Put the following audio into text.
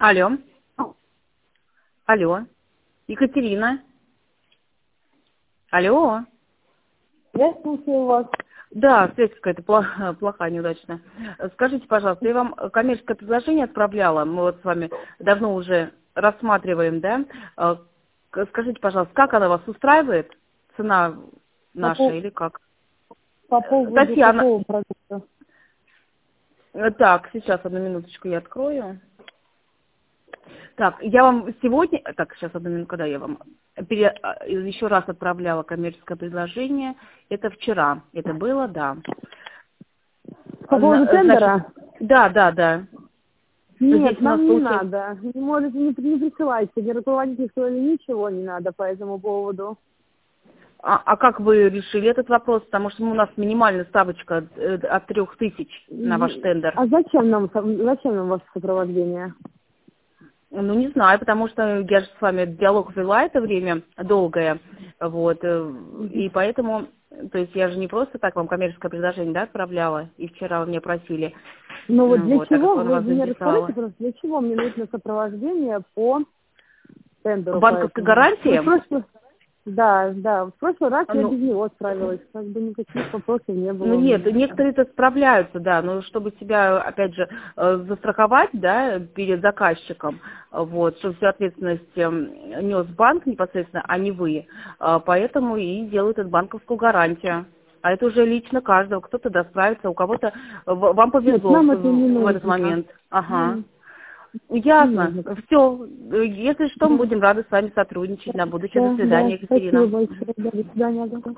Алло. Алло. Екатерина. Алло. Я слушаю вас. Да, связь какая-то плохая, неудачная. Скажите, пожалуйста, я вам коммерческое предложение отправляла. Мы вот с вами давно уже рассматриваем, да? Скажите, пожалуйста, как она вас устраивает? Цена наша или как? По поводу Татьяна. какого продукта? Так, сейчас, одну минуточку я открою. Так, я вам сегодня... Так, сейчас, одну минуту, когда я вам еще раз отправляла коммерческое предложение. Это вчера. Это было, да. По поводу тендера? Да. Нет, Здесь у нас нам не получается... надо. Не можете, не присылайте. Не руководительство или ничего не надо по этому поводу. А как вы решили этот вопрос? Потому что у нас минимальная ставочка от 3000 на ваш тендер. А зачем нам ваше сопровождение? Ну, не знаю, потому что я же с вами диалог вела это время долгое, вот, и поэтому, то есть я же не просто так вам коммерческое предложение, да, отправляла, и вчера вы меня просили, Ну вот для вот, так чего, как он вы вас мне заинтересовало. расскажите просто, для чего мне нужно сопровождение по тендеру по Банковской этому? гарантии? Да, в прошлый раз я Ну, без него справилась, как бы никаких вопросов не было ну у нет, меня. некоторые-то справляются, да, но чтобы себя, опять же, застраховать, да, перед заказчиком, вот, чтобы всю ответственность нес банк непосредственно, а не вы, поэтому и делают эту банковскую гарантию. А это уже лично каждого, кто-то справится, у кого-то, вам Нет, повезло нам это не в этот нужно. момент. Ага. Нам не Ясно. нужно. Все. Если что, мы Да, будем рады с вами сотрудничать на будущее. До да, свидания, спасибо Екатерина. большое. Да, до свидания.